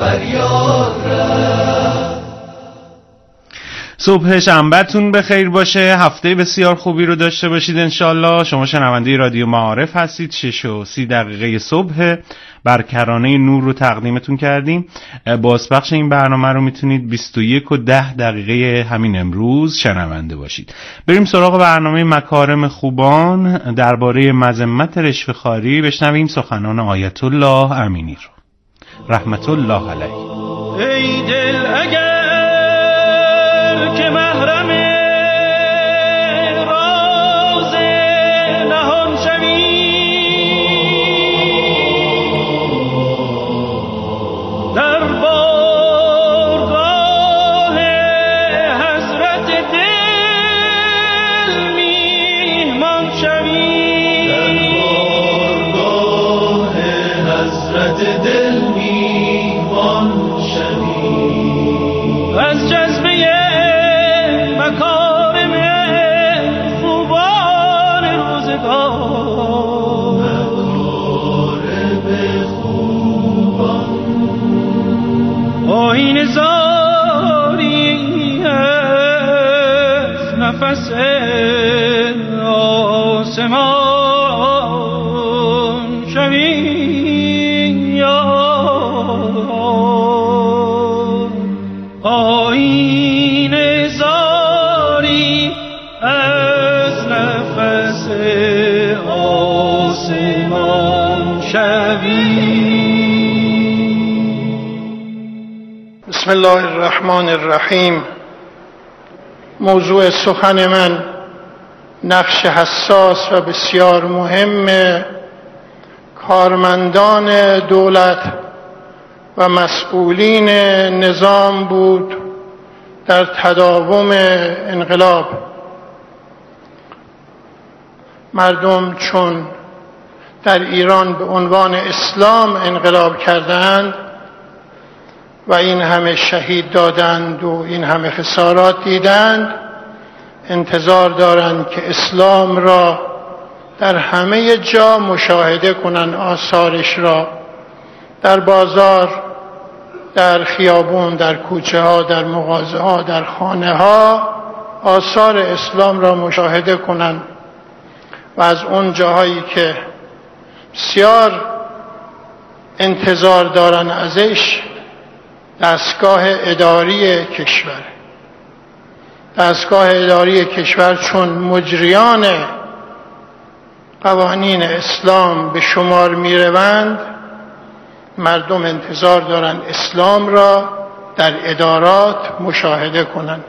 فریاد رفت. صبح شنبه‌تون بخیر باشه، هفته بسیار خوبی رو داشته باشید انشالله. شما شنونده رادیو معارف هستید. 6:30 صبح بر کرانه نور رو تقدیمتون کردیم. بازپخش این برنامه رو میتونید 21:10 همین امروز شنونده باشید. بریم سراغ برنامه مکارم خوبان. درباره مذمت رشوه‌خواری بشنویم سخنان آیت الله امینی رو رحمت الله علیه. ای دل اگر که محرم راز نهان شوی، در بارگاه حضرت دل میهمان شوی، در بارگاه حضرت دل میهمان شوی. از جذبه مکارم خوبان روزگار، مکارم خوبان آیین زاری از نفس آسمان شوی یا آیین زاری از نفس آسمان شوی. بسم الله الرحمن الرحیم. موضوع سخن من نقش حساس و بسیار مهم کارمندان دولت و مسئولین نظام بود در تداوم انقلاب. مردم چون در ایران به عنوان اسلام انقلاب کردند و این همه شهید دادند و این همه خسارات دیدند، انتظار دارند که اسلام را در همه جا مشاهده کنند، آثارش را در بازار، در خیابون، در کوچه ها، در مغازه ها، در خانه ها آثار اسلام را مشاهده کنند و از اون جاهایی که بسیار انتظار دارن ازش دستگاه اداری کشور. دستگاه اداری کشور چون مجریان قوانین اسلام به شمار می روند، مردم انتظار دارند اسلام را در ادارات مشاهده کنند.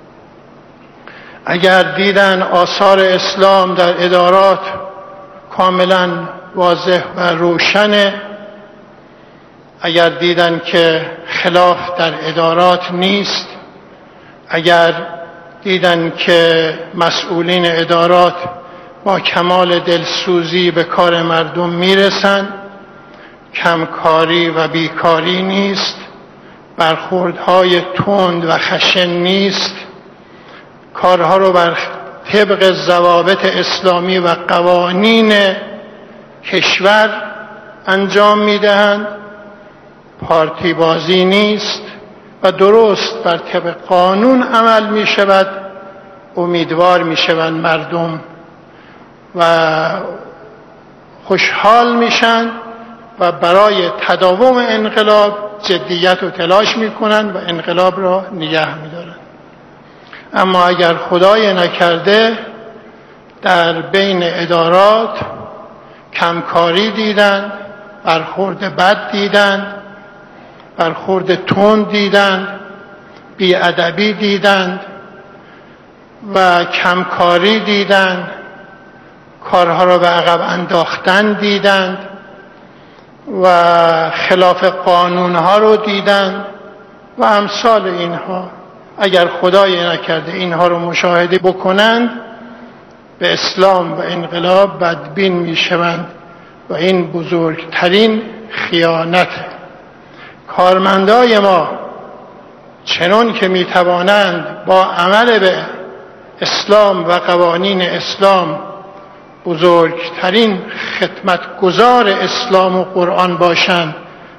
اگر دیدن آثار اسلام در ادارات کاملا واضح و روشنه، اگر دیدن که خلاف در ادارات نیست، اگر دیدن که مسئولین ادارات با کمال دلسوزی به کار مردم میرسن، کمکاری و بیکاری نیست، برخوردهای تند و خشن نیست، کارها رو بر طبق ضوابط اسلامی و قوانین کشور انجام میدهند، پارتی بازی نیست و درست بر طبق قانون عمل می شود، امیدوار می شوند مردم و خوشحال میشن و برای تداوم انقلاب جدیت و تلاش میکنن و انقلاب را نگه میدارن. اما اگر خدای نکرده در بین ادارات کمکاری دیدند، برخورد بد دیدند، برخورد تند دیدند، بی‌ادبی دیدند و کمکاری دیدند، کارها را به عقب انداختن دیدند و خلاف قانونها رو دیدند و امثال اینها. اگر خدای نکرده اینها رو مشاهده بکنند، به اسلام و انقلاب بدبین میشوند و این بزرگترین خیانت. کارمندای ما چنان که میتوانند با عمل به اسلام و قوانین اسلام بزرگترین خدمتگزار اسلام و قرآن باشند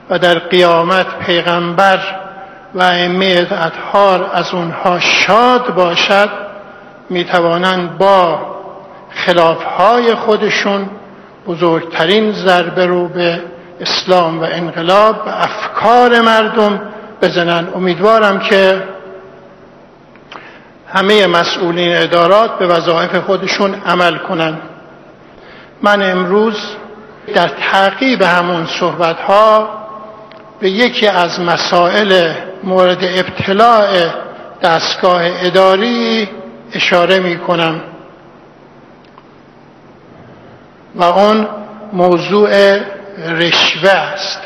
و در قیامت پیغمبر و ائمه اطهار از اونها شاد باشد، میتوانند با خلافهای خودشون بزرگترین ضربه رو به اسلام و انقلاب و افکار مردم بزنن. امیدوارم که همه مسئولین ادارات به وظایف خودشون عمل کنن. من امروز در تعقیب همون صحبت‌ها به یکی از مسائل مورد ابتلاع دستگاه اداری اشاره می‌کنم و اون موضوع رشوه است.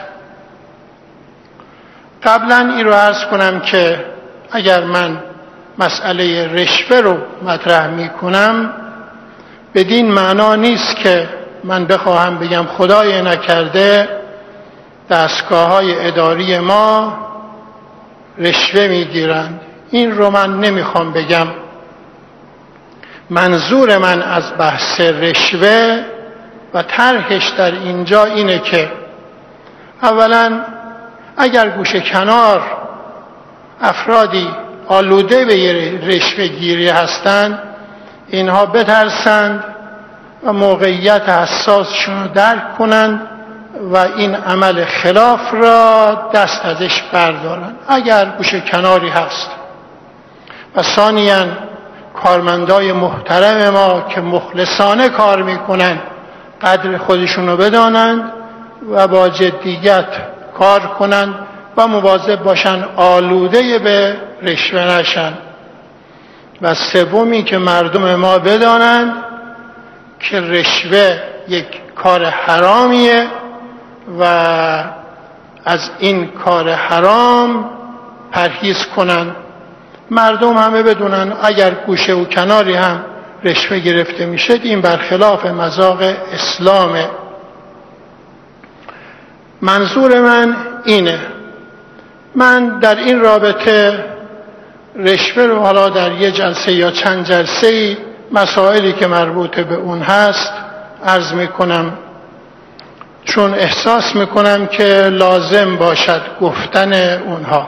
قبلا این رو عرض کنم که اگر من مسئله رشوه رو مطرح می‌کنم بدین معنا نیست که من بخواهم بگم خدای نکرده دستگاه‌های اداری ما رشوه می‌گیرند. این رو من نمی‌خوام بگم. منظور من از بحث رشوه و طرحش در اینجا اینه که اولا اگر گوشه کنار افرادی آلوده به رشوه گیری هستند، اینها بترسند و موقعیت حساسشون رو درک کنند و این عمل خلاف را دست ازش بردارند اگر گوشه کناری هست. و ثانیاً کارمندای محترم ما که مخلصانه کار میکنن قدر خودشون رو بدانند و با جدیت کار کنند و مواظب باشن آلوده به رشوه نشن. و سومی که مردم ما بدانند که رشوه یک کار حرامیه و از این کار حرام پرهیز کنند. مردم همه بدونن اگر گوشه و کناری هم رشوه گرفته میشه این برخلاف مذاق اسلامه. منظور من اینه، من در این رابطه رشوه رو حالا در یه جلسه یا چند جلسه مسائلی که مربوط به اون هست عرض میکنم، چون احساس میکنم که لازم باشد گفتن اونها.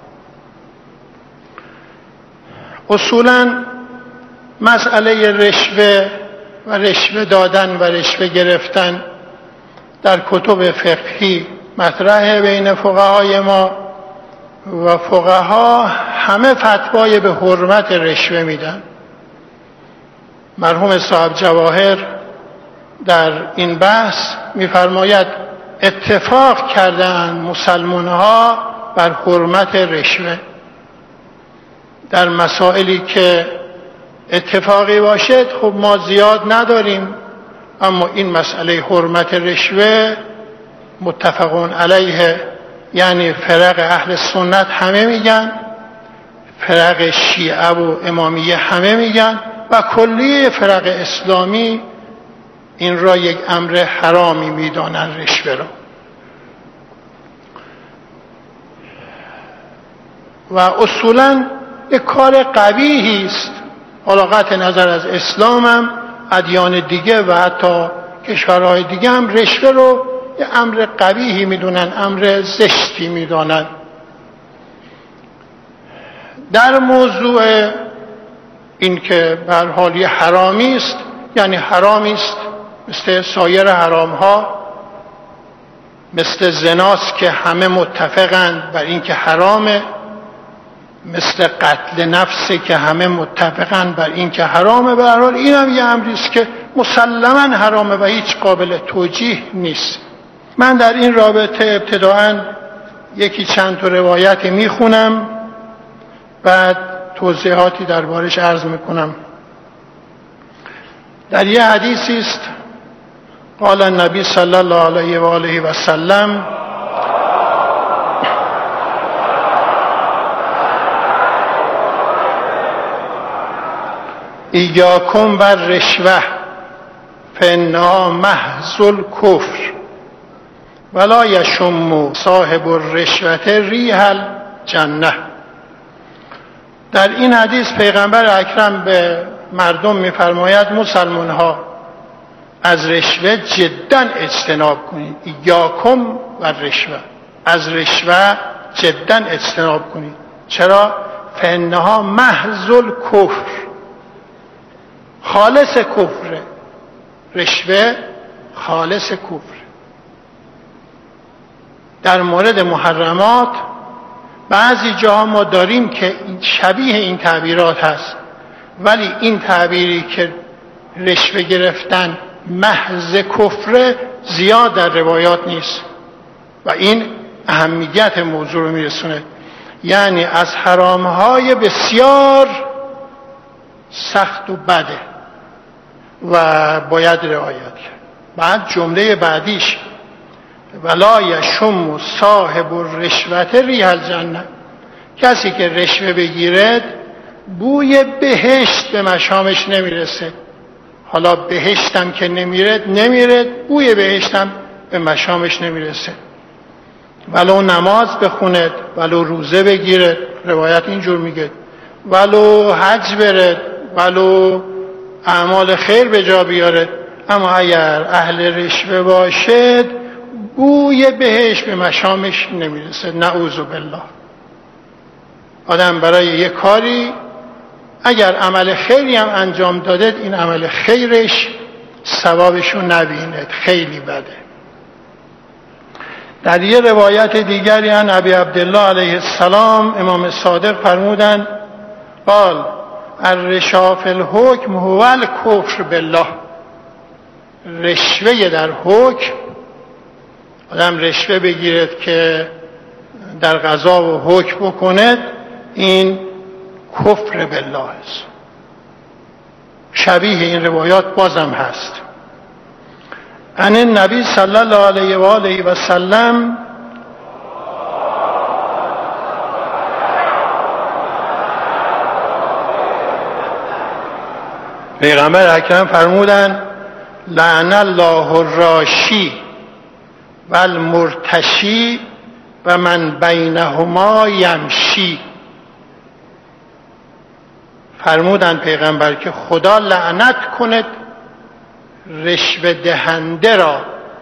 اصولاً مسئله رشوه و رشوه دادن و رشوه گرفتن در کتب فقهی مطرحه بین فقهای ما و فقها همه فتوای به حرمت رشوه میدن. مرحوم صاحب جواهر در این بحث میفرماید اتفاق کردند مسلمان‌ها بر حرمت رشوه. در مسائلی که اتفاقی باشد خب ما زیاد نداریم، اما این مسئله حرمت رشوه متفقون علیه، یعنی فرق اهل سنت همه میگن، فرق شیعه و امامیه همه میگن و کلیه فرق اسلامی این را یک امر حرامی میدانن رشوه را. و اصولاً یک کار قبیحی است. حالا قطع نظر از اسلام هم ادیان دیگه و حتی کشورهای دیگه هم رشوه رو یک امر قبیحی میدونن، امر زشتی میدونن. در موضوع این که به هر حال یه حرامی است، یعنی حرامی است مثل سایر حرام ها، مثل زناست که همه متفقند بر این که حرامه، مثل قتل نفسه که همه متفقند بر این که حرامه. به هر حال این هم یه امری است که مسلماً حرامه و هیچ قابل توجیه نیست. من در این رابطه ابتداءً یکی چند تا روایتی میخونم، بعد توضیحاتی دربارش عرض میکنم. در یه حدیثی است قال النبی صلی الله علیه و آله و سلم ایاکم بر رشوه فانها محض الکفر ولا یشم صاحب الرشوه ریح الجنه. در این حدیث پیغمبر اکرم به مردم میفرماید مسلمان ها از رشوه جدا اجتناب کنید. ایاکم و رشوه، از رشوه جدا اجتناب کنید. چرا؟ فانها محض الکفر، خالص کفره. رشوه خالص کفر. در مورد محرمات بعضی جاها ما داریم که شبیه این تعبیرات هست، ولی این تعبیری که رشوه گرفتن محض کفر زیاد در روایات نیست و این اهمیت موضوع رو میرسونه. یعنی از حرامهای بسیار سخت و بده و باید رعایت کرد. بعد جمله بعدیش ولا یشم صاحب الرشوة ریح الجنه، کسی که رشوه بگیرد بوی بهشت به مشامش نمیرسه. حالا بهشتم که نمیرد، بوی بهشتم به مشامش نمیرسه. ولو نماز بخوند، ولو روزه بگیرد، روایت اینجور میگه، ولو حج برد، ولو اعمال خیر به جا بیارد، اما اگر اهل رشوه باشد بوی بهشت به مشامش نمیرسه. نعوذ بالله. آدم برای یک کاری اگر عمل خیری هم انجام داده، این عمل خیرش ثوابشو نبیند، خیلی بده. در یه روایت دیگری عن ابی عبدالله علیه السلام امام صادق فرمودند قال الرشا فی الحکم هو الکفر بالله. رشوه در حکم، آدم رشوه بگیرد که در قضا و حکم بکند، این کفر بالله است. شبیه این روایات بازم هست. عن النبی صلی الله علیه و آله و سلم پیغمبر اکرم فرمودند لعن الله الراشی و المرتشی و من بینهما یمشی. فرمودند پیغمبر که خدا لعنت کند رشوه دهنده را،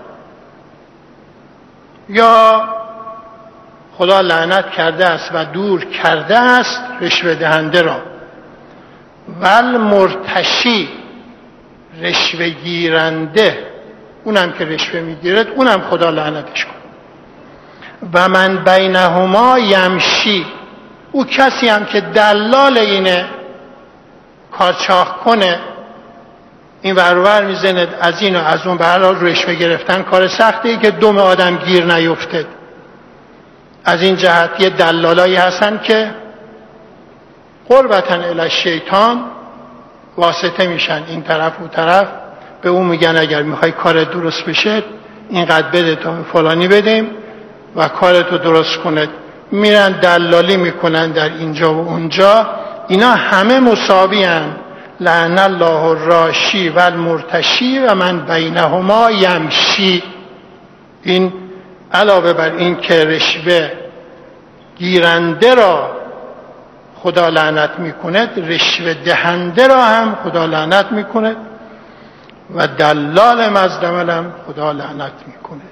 یا خدا لعنت کرده است و دور کرده است رشوه دهنده را، ول مرتشی رشوه گیرنده، اونم که رشوه میگیرد اونم خدا لعنتش کن. و من بینهما یمشی، او کسی هم که دلال اینه کارچاخ کنه، این ورور میزند از این و از اون، به هر حال رشوه گرفتن کار سختیه که دم آدم گیر نیفتد. از این جهت یه دلالایی هستن که قربتاً الی الشیطان واسطه میشن، این طرف و طرف به اون میگن اگر میخوای کار درست بشه اینقدر بده تا فلانی بدیم و کارتو درست کنه. میرن دلالی میکنن در اینجا و اونجا. اینا همه مساوی هستند. لعن الله الراشی و المرتشی و من بینهما یمشی. این علاوه بر این که رشوه گیرنده را خدا لعنت میکند، رشوه دهنده را هم خدا لعنت میکند و دلال مظلمه هم خدا لعنت میکند.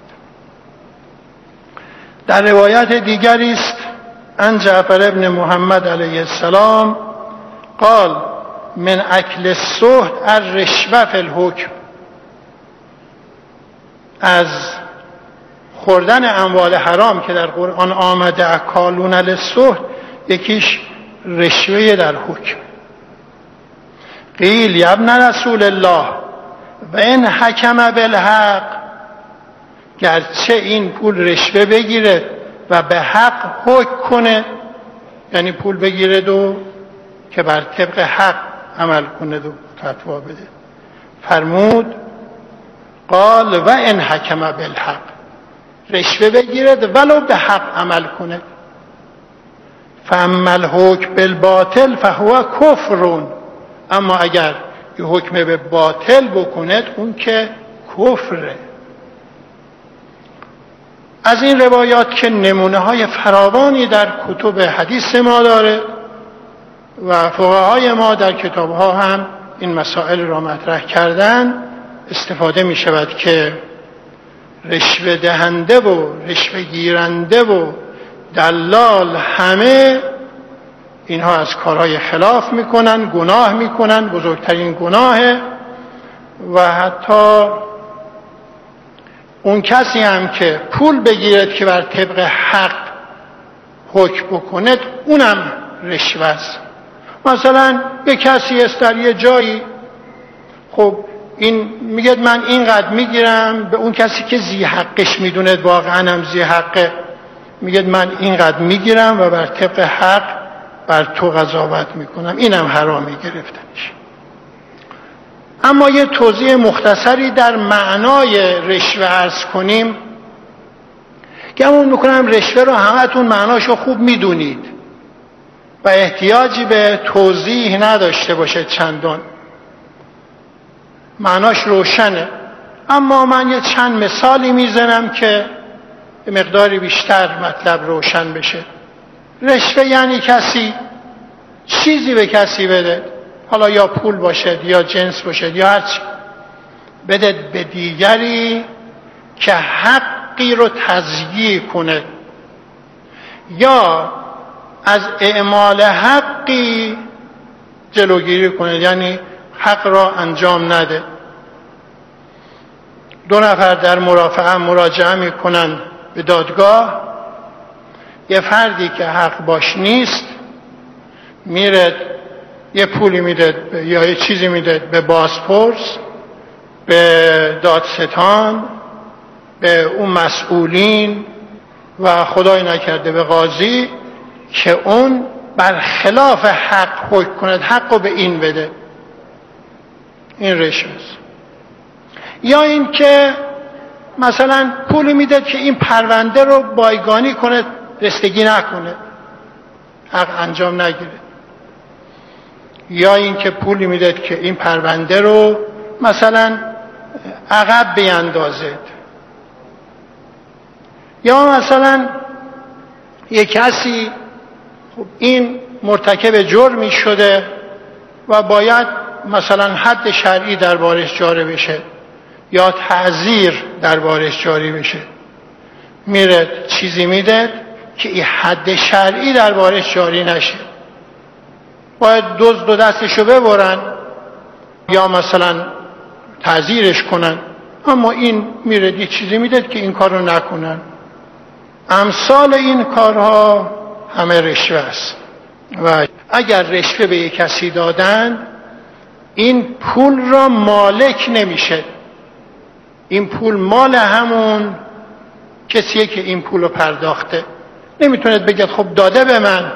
در روایت دیگری است عن جعفر ابن محمد علیه السلام قال من اکل السحت الرشوه فی الحکم. از خوردن اموال حرام که در قرآن آمده اکالون للسحت، یکیش رشوه در حکم. قیل یا ابن رسول الله و این حکم بالحق، گرچه این پول رشوه بگیره و به حق حکم کنه، یعنی پول بگیره و که بر طبق حق عمل کنه و فتوا بده. فرمود قال و این حکم بالحق، رشوه بگیرد ولو به حق عمل کنه. فاما الحکم بالباطل فهو کفر، اما اگر یه حکم به باطل بکند اون که کفره. از این روایات که نمونه های فراوانی در کتب حدیث ما داره و فقهای ما در کتاب ها هم این مسائل را مطرح کردن، استفاده می شود که رشوه دهنده و رشوه گیرنده و دلال، همه اینها از کارهای خلاف میکنن، گناه میکنن، بزرگترین گناهه. و حتی اون کسی هم که پول بگیرد که بر طبق حق حکم بکند، اونم رشوه است. مثلا یک کسی است در یه جایی، خب این میگه من اینقدر میگیرم، به اون کسی که ذی حقش میدونه واقعا هم ذی حقه، میگه من اینقدر میگیرم و بر طبق حق بر تو قضاوت میکنم، اینم حرامی گرفتنش. اما یه توضیح مختصری در معنای رشوه عرض کنیم. گمون میکنم رشوه رو همتون معناشو خوب میدونید و احتیاجی به توضیح نداشته باشه چندان، معناش روشنه. اما من یه چند مثالی میزنم که به مقداری بیشتر مطلب روشن بشه. رشوه یعنی کسی چیزی به کسی بده، حالا یا پول باشد یا جنس باشد یا هرچی، بده به دیگری که حقی رو تضییع کنه یا از اعمال حقی جلوگیری کنه، یعنی حق را انجام نده. دو نفر در مرافعه مراجعه میکنن به دادگاه، یه فردی که حق باش نیست میره یه پولی میده یا یه چیزی میده به بازپرس، به دادستان، به اون مسئولین و خدای نکرده به قاضی که اون برخلاف حق حکم کند، حق رو به این بده. این رشوه است. یا این که مثلا پولی میده که این پرونده رو بایگانی کنه، رستگی نکنه، حق انجام نگیره. یا این که پولی میده که این پرونده رو مثلا عقب بیندازد. یا مثلا یک کسی خب این مرتکب جرمی شده و باید مثلا حد شرعی دربارش جاری بشه یا تعزیر دربارش جاری بشه، میره چیزی میده که این حد شرعی دربارش جاری نشه، باید دزد و دستشو ببرن یا مثلا تعزیرش کنن، اما این میره یه چیزی میده که این کار رو نکنن. امثال این کارها همه رشوه است. و اگر رشوه به یک کسی دادن، این پول را مالک نمیشه. این پول مال همون کسیه که این پول رو پرداخته. نمیتونید بگید خب داده به من،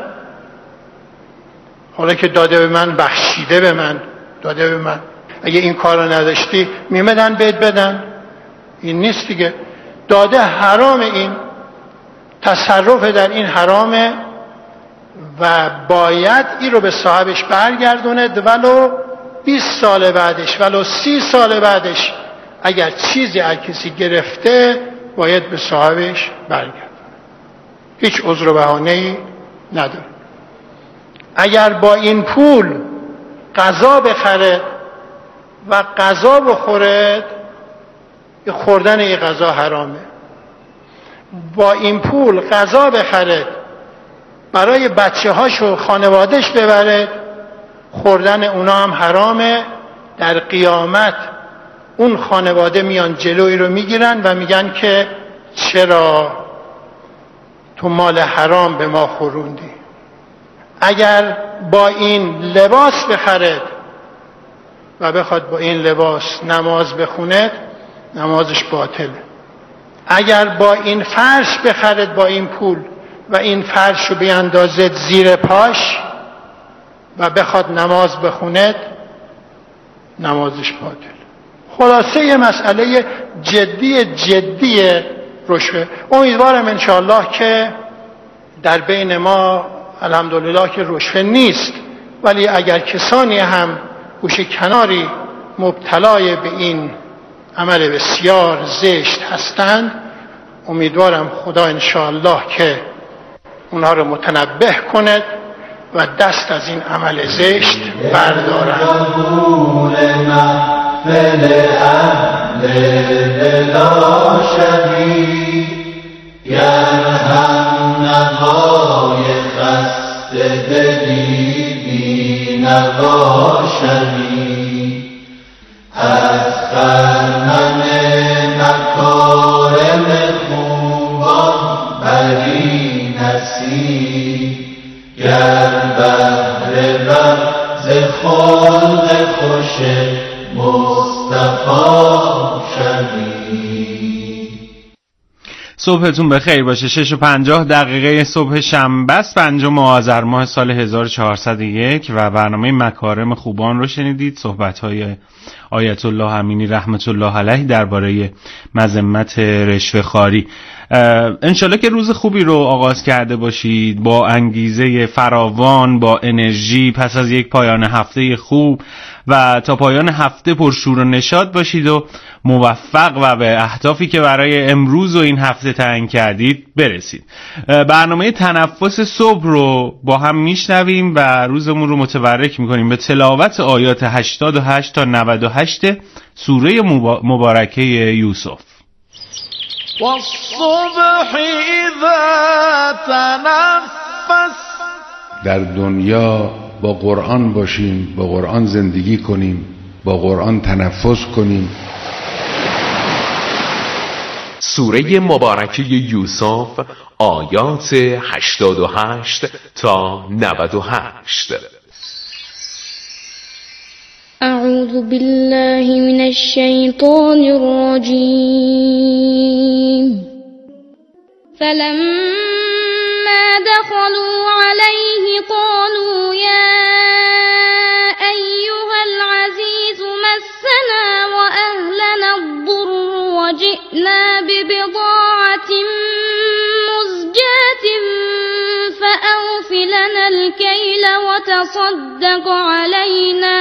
حالا که داده به من بخشیده به من، داده به من، اگه این کار رو نداشتی میمدن بهت بدن. این نیست دیگه. داده حرام، این تصرف در این حرامه و باید این رو به صاحبش برگردوند، ولو 20 سال بعدش، ولو 30 سال بعدش اگر چیزی از کسی گرفته باید به صاحبش برگردونه. هیچ عذر و بهانه‌ای نداره. اگر با این پول غذا بخره و غذا بخورد، خوردن این غذا حرامه. با این پول غذا بخره برای بچه هاش و خانوادش ببره، خوردن اونا هم حرامه. در قیامت اون خانواده میان جلوی رو میگیرن و میگن که چرا تو مال حرام به ما خوروندی. اگر با این لباس بخرد و بخواد با این لباس نماز بخونه، نمازش باطله. اگر با این فرش بخرد با این پول و این فرش رو بیندازد زیر پاش و بخواد نماز بخونه، نمازش باطل. خلاصه یه مسئله جدی رشوه. امیدوارم انشاءالله که در بین ما الحمدلله که رشوه نیست، ولی اگر کسانی هم گوشه کناری مبتلای به این عمل بسیار زشت هستند، امیدوارم خدا انشاءالله که اونها رو متنبه کند و دست از این عمل زشت بردارند. بلا شوی گر هم نوای خسته دلی بی نوا شوی از خرمن مکارم خوبان بری نسی گر بهر ز خلق خوش مصطفی شوی. صبحتون بخیر باشه. 6:50 صبح شنبه است، 5 آذر ماه سال 1401 و برنامه مکارم خوبان رو شنیدید. صحبت‌های آیت الله امینی رحمت الله علیه درباره مذمت رشوه‌خواری. انشالله که روز خوبی رو آغاز کرده باشید با انگیزه فراوان، با انرژی پس از یک پایان هفته خوب و تا پایان هفته پرشور و نشاط باشید و موفق و به اهدافی که برای امروز و این هفته تعیین کردید برسید. برنامه تنفس صبح رو با هم میشنویم و روزمون رو متبرک میکنیم به تلاوت آیات 88 تا 98 سوره مبارکه یوسف. والصبح اذا تنفس. در دنیا با قرآن باشیم، با قرآن زندگی کنیم، با قرآن تنفس کنیم. سوره مبارکه یوسف آیات 88 تا 98. اعوذ بالله من الشیطان الرجیم. فلما دخلوا عليه قالوا يا أيها العزيز مسنا وأهلنا الضر وجئنا ببضاعة مزجاة فأوف لنا الكيل وتصدق علينا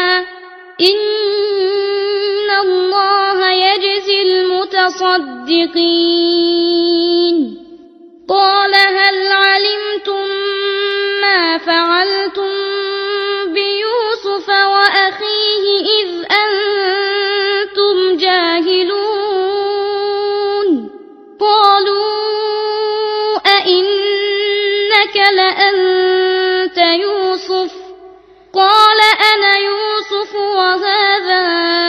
إن الله يجزي المتصدقين. قال هل علمتم ما فعلتم بيوسف وأخيه إذ أنتم جاهلون؟ قالوا أئنك لأنت يوسف؟ قال أنا يوسف وهذا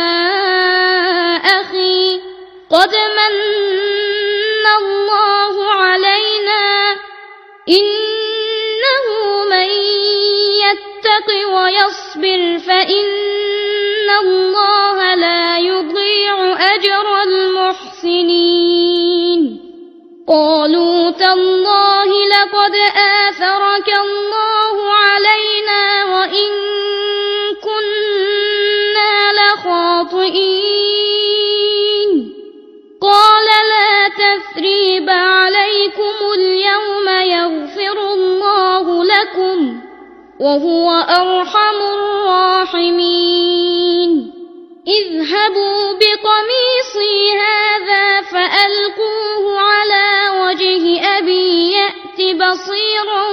أخي قد من الله علينا إنه من يتق ويصبر فإن الله لا يضيع أجر المحسنين. قالوا تالله لقد آثرك الله علينا وإن كنا لخاطئين. قال لا تثريب عليكم اليوم يغفر الله لكم وهو أرحم الراحمين. اذهبوا بقميصي هذا فألقوه على وجه أبي يأت بصيرا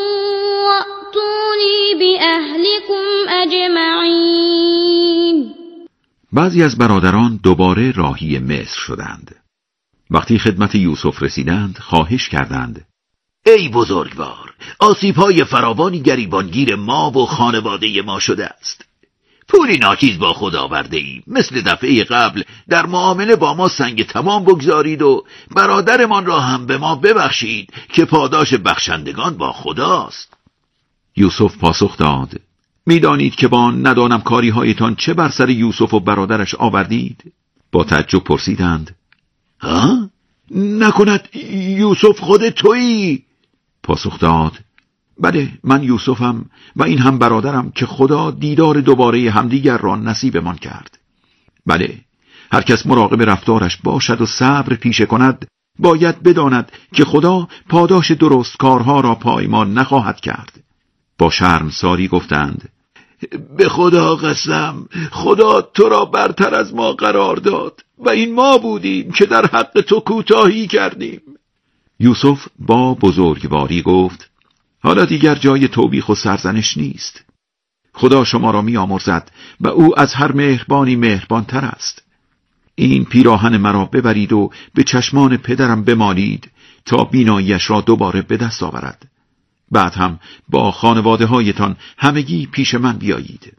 وأتوني بأهلكم أجمعين. بعضی از برادران دوباره راهی مصر شدند. وقتی خدمت یوسف رسیدند خواهش کردند: ای بزرگوار، آسیب‌های فراوانی گریبانگیر ما و خانواده ما شده است. پولی ناچیز با خود آورده ایم. مثل دفعه قبل در معامله با ما سنگ تمام بگذارید و برادرمان را هم به ما ببخشید که پاداش بخشندگان با خداست. یوسف پاسخ داد: میدانید که با ندانم کاری هایتان چه بر سر یوسف و برادرش آوردید؟ با تعجب پرسیدند: ها؟ نکند یوسف خود تویی؟ پاسخ داد: بله، من یوسفم و این هم برادرم که خدا دیدار دوباره همدیگر را نصیبمان کرد. بله، هر کس مراقب رفتارش باشد و صبر پیشه کند باید بداند که خدا پاداش درست کارها را پایمان نخواهد کرد. با شرمساری گفتند: به خدا قسم، خدا تو را برتر از ما قرار داد و این ما بودیم که در حق تو کوتاهی کردیم. یوسف با بزرگواری گفت: حالا دیگر جای توبیخ و سرزنش نیست. خدا شما را می آمرزد و او از هر مهربانی مهربانتر است. این پیراهن مرا ببرید و به چشمان پدرم بمالید تا بیناییش را دوباره به دست آورد. بعد هم با خانواده هایتان همگی پیش من بیایید.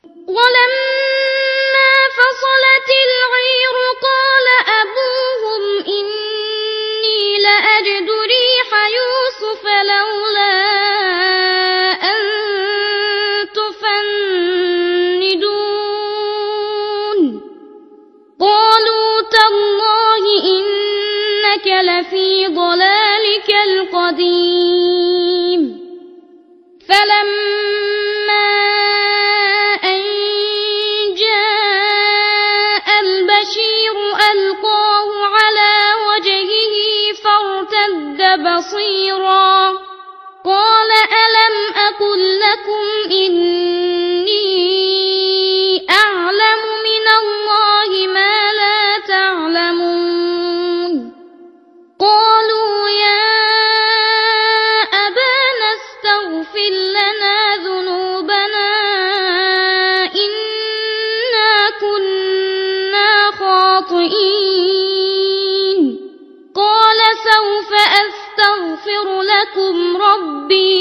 ولما فصلت العير قال أبوهم إني لأجد ريح يوسف لولا أن تفندون قالوا تالله إنك لفي ضلالك القديم فلما أن جاء البشير ألقاه على وجهه فارتد بصيرا قال ألم أقل لكم إني أعلم من الله ما لا تعلمون قالوا يا أبانا استغفر لنا ذنوبنا إنا كنا خاطئين قال سوف أستغفر لكم ربي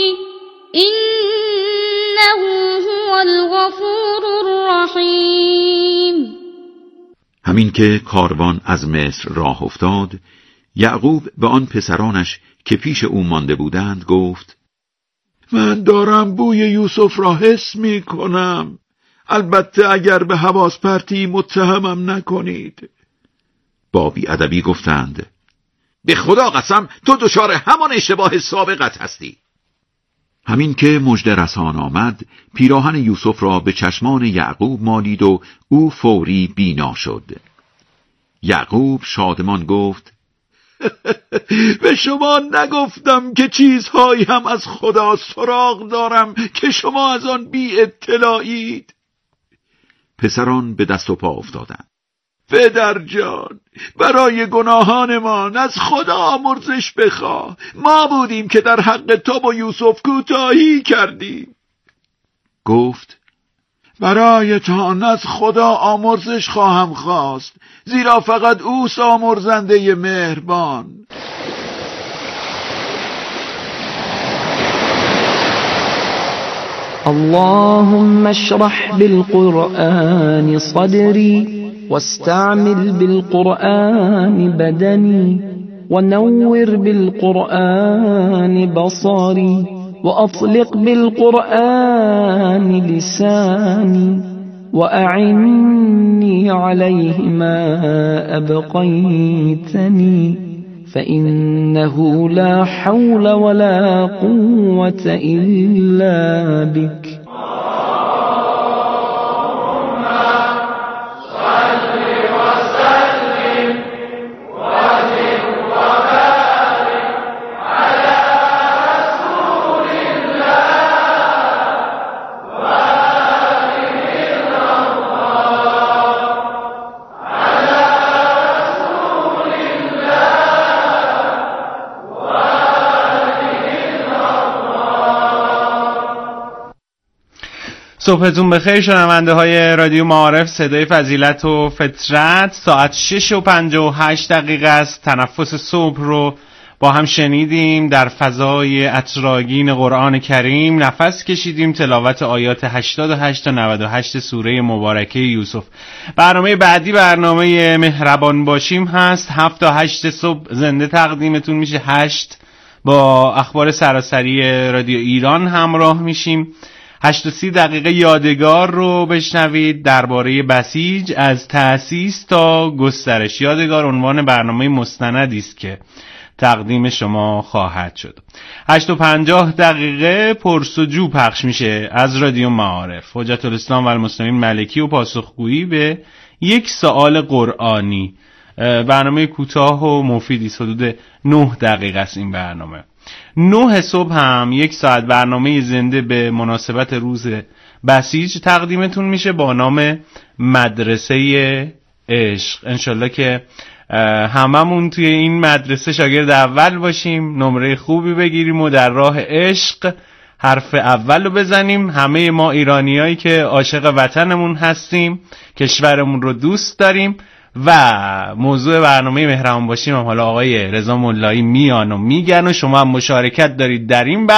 إنه هو الغفور الرحيم. همین که کاروان از مصر راه افتاد، یعقوب به آن پسرانش که پیش او مانده بودند گفت: من دارم بوی یوسف را حس می کنم. البته اگر به حواس پرتی متهمم نکنید. با بی‌ادبی گفتند: به خدا قسم تو دچار همان اشتباه سابقت هستی. همین که مژده رسان آمد، پیراهن یوسف را به چشمان یعقوب مالید و او فوری بینا شد. یعقوب شادمان گفت: به شما نگفتم که چیزهایی هم از خدا سراغ دارم که شما از آن بی اطلاعید؟ پسران به دست و پا افتادند. پدر جان، برای گناهانمان از خدا آمرزش بخواه. ما بودیم که در حق تو با یوسف کوتاهی کردیم. گفت: برایتان از خدا آمرزش خواهم خواست، زیرا فقط اوست آمرزنده مهربان. اللهم اشرح بالقرآن صدري واستعمل بالقرآن بدني ونور بالقرآن بصري وأطلق بالقرآن لساني وأعني عليه ما أبقيتني فإنه لا حول ولا قوة إلا بك. صبحتون بخیر شنونده های رادیو معارف صدای فضیلت و فطرت. ساعت 6:58 است. تنفس صبح رو با هم شنیدیم. در فضای عطرآگین قرآن کریم نفس کشیدیم. تلاوت آیات 88 تا 98 سوره مبارکه یوسف. برنامه بعدی برنامه مهربان باشیم هست. 7 تا 8 صبح زنده تقدیمتون میشه. 8 با اخبار سراسری رادیو ایران همراه میشیم. 8:30 یادگار رو بشنوید درباره بسیج از تأسیس تا گسترش. یادگار عنوان برنامه مستندی است که تقدیم شما خواهد شد. 8:50 پرس‌وجو پخش میشه از رادیو معارف. حجت الاسلام و المسلمین ملکی و پاسخگویی به یک سوال قرآنی. برنامه کوتاه و مفیدی، حدود 9 دقیقه است این برنامه. 9 صبح هم 1 ساعت برنامه زنده به مناسبت روز بسیج تقدیمتون میشه با نام مدرسه عشق. انشالله که هممون توی این مدرسه شاگرد اول باشیم، نمره خوبی بگیریم و در راه عشق حرف اول رو بزنیم. همه ما ایرانیایی که عاشق وطنمون هستیم، کشورمون رو دوست داریم و موضوع برنامه مهربان باشیم هم حالا آقای رضا ملایی میان و میگن و شما هم مشارکت دارید در این